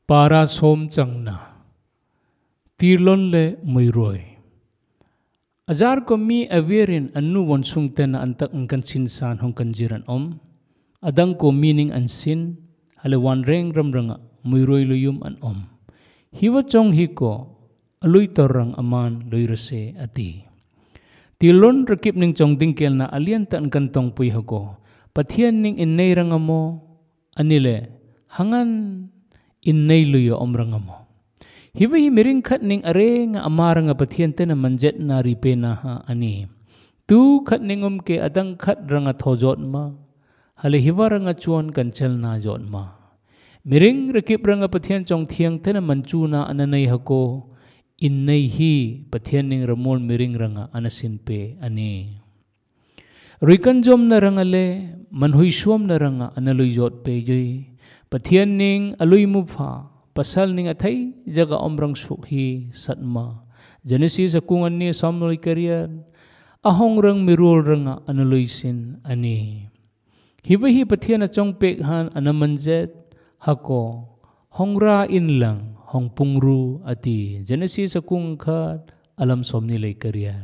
para som changna tirlon le muiroi ajar ko mi averin anu won sungten antak angkan sinsan hong kanjiran adang ko meaning an sin hale wan reng ramranga muiroi luyum an hiwa chong hiko alui torang aman loirase ati tilon rakip ning chong dingkel na alian tan kantong pui hako pathian ning innei rangamo anile hangan innei luyo rangamo hiwa hi miring khat ning are nga amara nga pathian tena manjet na ripe na ha ani tu khat ningom ke adang khat ranga thojot ma hale hiwa ranga chuan kanchel na jot ma miring rakip ranga pathian chong thiang tena manchu na ananei hako innei hi pathian ning ramol miring ranga anasin pe ani ruikan jom na ranga le manhui suam na ranga analui jot pe joi pathian ning alui mufa pasal ning athai jaga omrang sukhi satma Genesis akungan ni samloi karian ahong rang mirul ranga analui sin ani hiwa hi pathian achong pek han anamanjet hako hongra inlang hong pungru ati Genesis akung khat alam somni lei karian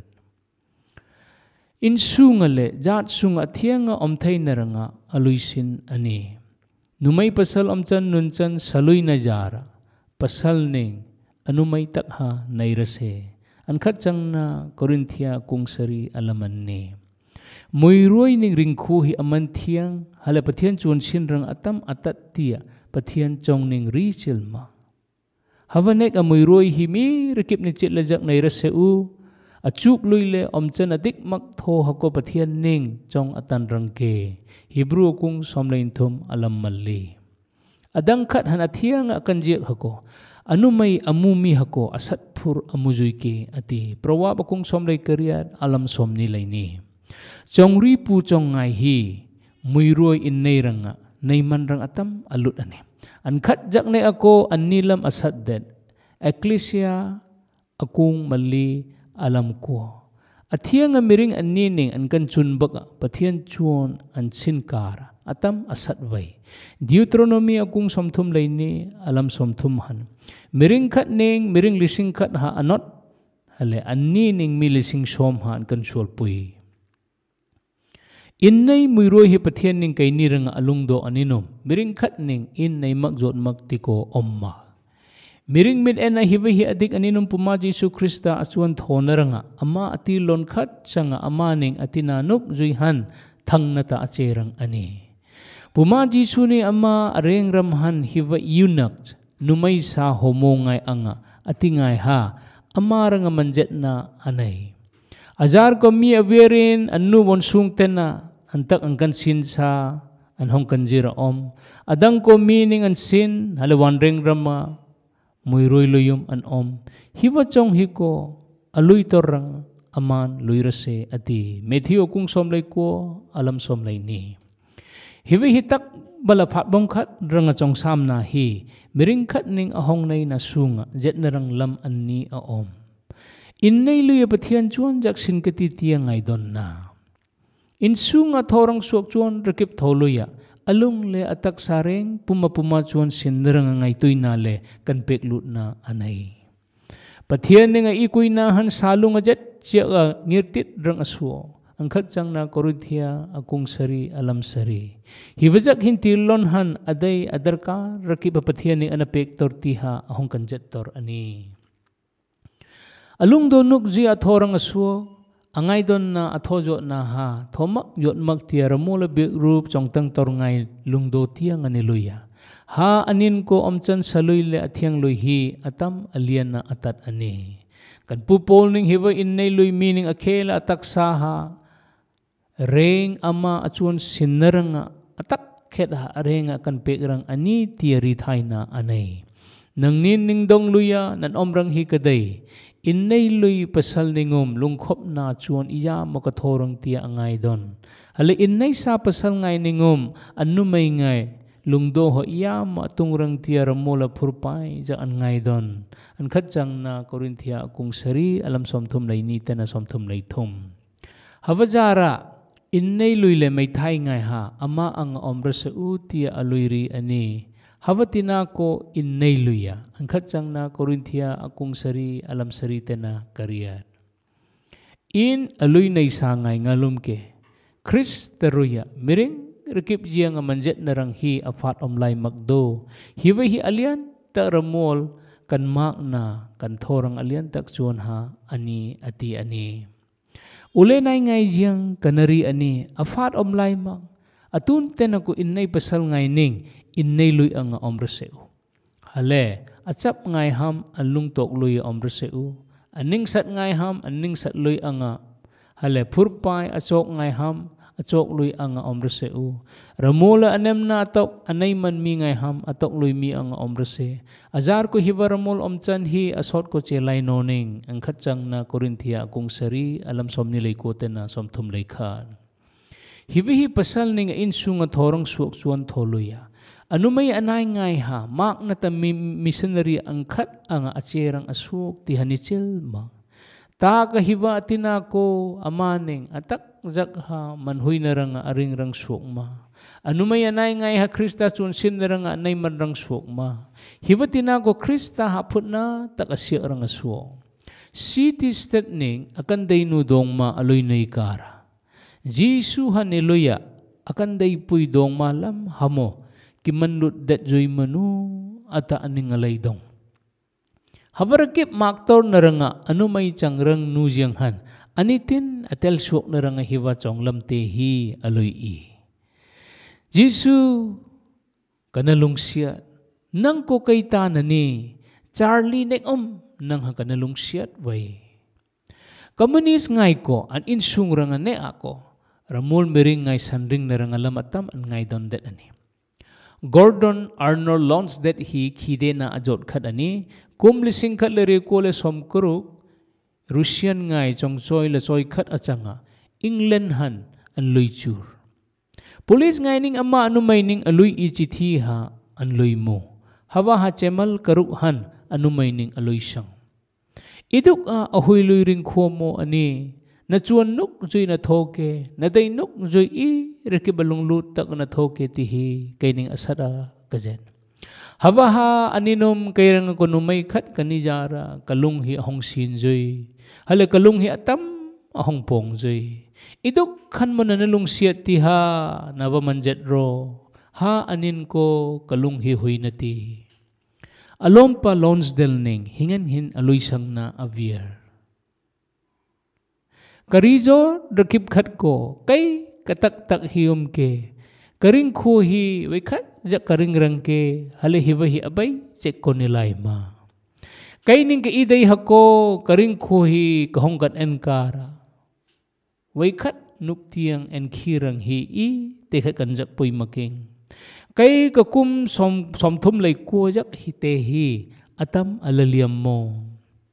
in sungale jat sunga thianga omthai naranga aluisin ani numai pasal omchan nunchan salui na jara pasal ning anumai takha nairase ankhat changna Korinthia kungsari alaman ni muiroi ning ringkhu hi aman thiang hala pathian chun sin rang atam atat tia pathian chong ning ri chilma hawanek amuiroi hi mi rekip ni chit lajak nairase u achuk luile omchan adik mak tho hako pathian ning chong atan rangke Hebrew kung somlein thum alam malli adang khat han athiang akan jek hako anumai amumi hako asat phur amujui ke ati prawa bakung somlei kariat alam somni laini chongri pu chong ngai hi muiroi in nei ranga nei man rang atam alut ani an khat jak ne ako anilam asat det ecclesia akung malli alam ko athiang miring anni an kan chun baka pathian chuan an sinkar atam asat vai Deuteronomy akung somthum leini alam somthum han miring khat ning miring lising khat ha anot hale anni ning mi lising som han kan chul pui innei muiroi hi pathian ning kai ni ranga alungdo aninom miring khat ning in nei mak jot mak tiko omma miring mit ena hiwa hi adik aninum puma Jesu Krista achuan thona ranga ama ati lon khat changa ama ning atina nuk juihan thangnata acherang ani puma Jesu ni ama areng ramhan hiwa yunak numai sa homongai anga atingai ha ama ranga manjet na anai ajar ko mi averin annu bonsung tena antak angkan sin sa anhong kanjira adang ko meaning an sin halawan reng rama muiroi luyum an hiwa chong hiko alui torang aman luirase ati Matthew kung somlei ko alam somlei ni hiwi hitak bala phat bong khat ranga chong samna hi miring khat ning ahong nei na sunga jet narang lam anni a innei luya pathian chuan jaksin kati tia ngai don na in sunga thorang suak chuan rakip tholuya alung le atak sareng puma chuan sinrang ngai tuina le kan pek lut na anai pathian ninga ikuina han salunga jet chia ngirtit rang asuo angkhat changna Korinthia akung sari alam sari hiwajak hintilon han adai adarka rakip pathian ni anapek tor tiha ahong kanjet tor ani alung donuk ji athorang asuo angai don na athojo na ha thomak yot mak tia ramula be rup chongtang tor ngai lungdo tiang ani luya ha anin ko omchan salui le athiang lui hi atam alian na atat ani kan pupol ning hiwa innei lui meaning akhela atak saha reng ama achuan sinaranga atak khet ha renga kan pekrang ani tiari thaina anai nangnin ning dong luya nan omrang hi kadai innei lui pasal ningom lungkhop na chuan iya makathorang tia angai don hale innei sa pasal ngai ningom annumai ngai lungdo ho iya ma tungrang tia ramola phurpai ja an ngai don an khat changna Korinthia kung sari alam somthum laini tena somthum laithum hawajara innei lui le mai thai ngai ha ama ang omra sa u tia aluiri ani Hawatina ko innay luya. Ang katsang na Korintia akong sari alam sarita na kariyat. In aluy na isangay ngalum ke. Chris teruya. Miring rekip jiya nga manjet narang hi afat omlay magdo. Hiwa hi alian ta ramol kan makna kan thorang alian tak chuan ha ani ati ani. Ule nay ngay jiyang kanari ani afat omlay mag. Atun ten ako innay pasal ngay ning innay luy ang omraseu. Hale, atap ngay ham ang lungtok luy omraseu. Aning sat ngay ham, aning sat luy ang hale purpay atsok ngay ham, atsok luy ang omraseu. Ramula anem na atok anay man mi ngay ham, atok luy mi ang omrase. Azar ko hiba ramul omchan hi asot ko chelay noning. Ang katsang na Korintia akong sari alam som nilay ko ten na som tumlay kan. Hibihi pasal ni nga insu nga thorang suak suan tholuya. Ano may anay ngay ha, mak na ta missionary ang kat ang atserang asuk ti hanichil ma. Ta kahiba tinako amaning atak jak ha manhuy na rang aring rang suak ma. Ano may anay ngay ha Krista suan sin na rang anay man rang suak ma. Hiba tinako Krista hapot na takasya rang asuak. City statning akan day nudong ma aloy na ikara. Jisu haniluya akan day puy dong malam hamo kimanlut dat joy manu ata aning alay dong. Habarakip maktor na ranga ano may changrang nujang han anitin atel suok na ranga hiwa chong lamtehi aloy i. Jisu kanalung siya nang ko kay tanani Charlie nekom nang kanalung siya way. Kamunis ngay ko an insung ranga ne ako. Ramul miring ngay sandring na rangalam atam an ngay don det ani. Gordon Arnold Lons det hi kide na ajot kat ani. Kumlising kat lere ko le somkuruk. Russian ngay chong choy le choy kat achanga. England han an luy chur. Police ngay ning ama anu may ning aluy ichiti ha an luy mo. Hawa ha chemal karuk han anu may ning aluy siyang. Iduk ahoy luy ring ko mo ani. Na chuan nuk joy na thoke, na day nuk joy i rekibalong lutak na thoke tihi kay ning asara kajen. Habaha aninom kay rang kunumay kat kanijara kalunghi ahong sin joy. Hala kalunghi atam ahong pong joy. Iduk kan mo nanalung siyat tiha na bamanjet ro. Ha anin ko kalunghi huy na ti. Alom pa Lonsdale ning hingan hin aloy sang na avier. Karizo rakip khat ko kay katak-tak hiyom ke karing ko hi wai khat jak karing rang ke hale hiwa hi abay cek ko nilay ma kay ning kaiday hako karing ko hi kahongkat enkara wai khat nuk tiang enkirang hi i tekhat kanjak poy making kay kakum somthum lay ko jak hi te hi atam alaliam mo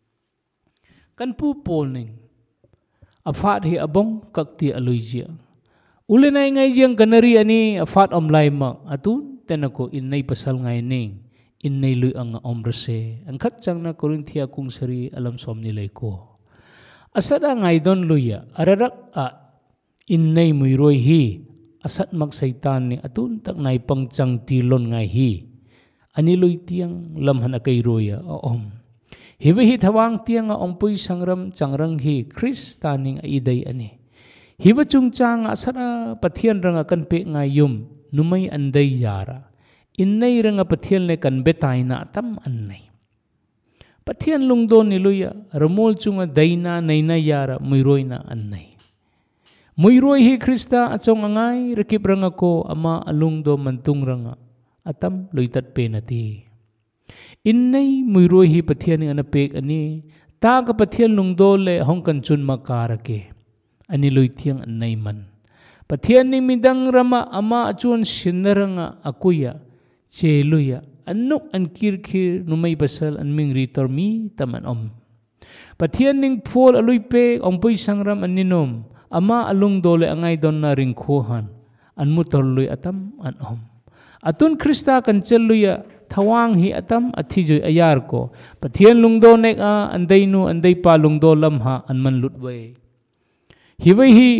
kan pupol ning afat hi abong kakti aloyjia. Uli na ngay jiyang kanari ani afat omlay mak atun tenako innay pasal ngay ning innay luy ang omrase. Ang katsang na Korintia kung sari alam som nilay ko. Asada ngay don luya ararak innay muyroy hi asat magsaitan ni atun tak nay pangchang tilon ngay hi. Aniloy tiyang lamhan akay roya oom. Hiwahit hawang tiang nga ompoy sangram changrang hi Chris taning aiday ani. Hiwa chung chang asara pathian rang akan pe ngayum numay anday yara. Innay rang pathian le kan betay na tam annay. Pathian lungdo niluya ramol chung dayna nayna yara muyroy na annay. Muyroy hi Krista atong angay rekip rang ako ama alungdo mantung rang atam loitat pe nati. Innay muyroy hi pathian ng anapek ani ta ka pathian lungdo le hongkan chun makarake ani loy tiang annay man pathian ni midang rama ama achun sinaranga akuya cheluya anuk an kirkir numay basal an ming ritor mi taman pathian ning pol aloy pe ompoy sangram aninom ama alungdo le angay don na ringkuhan an mutorloy atam an atun Krista kan cheluya thawang hi atam athijoy ayar ko pathian lungdo nek anday nu anday pa lungdo lamha anman lutway hiway hi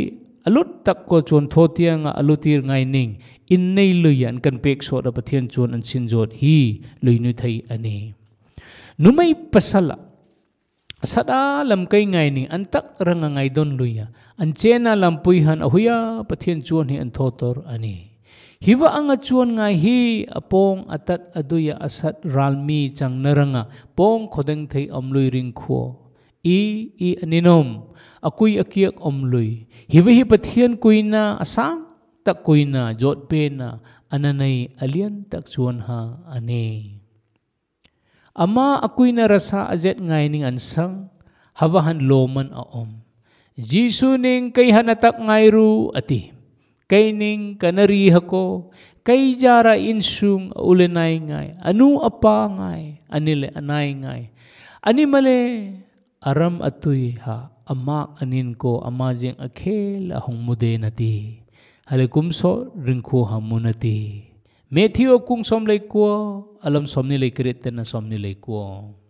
alut tak ko chuan thotia nga alutir ngai ning in nei luyan kan pek so da pathian chuan an sinjot hi luinu thei ani numai pasala asada lam kai ngai ning an tak ranga ngai don luya an chena lampui han ahuya pathian chuan hi an thotor ani hiwa anga chuan ngai hi apong atat aduya asat ralmi chang naranga pong khodeng thei omlui ring kho i aninom akui akiak omlui hiwi hi pathian kuina asang tak kuina jot pe na ananai alian tak chuan ha ani ama akuina rasa azet ngai ning ansang hawahan loman a om jisu ning kai hanatak ngai ru ati kai ning kanari hako kai jara insung ulenai ngai anu apa ngai anile anai ngai ani male aram atui ha ama anin ko ama jeng akhel ahong mude nati halekum so ringkho hamunati Matthew kung som lay ko alam som ni lay krit na som ni lay ko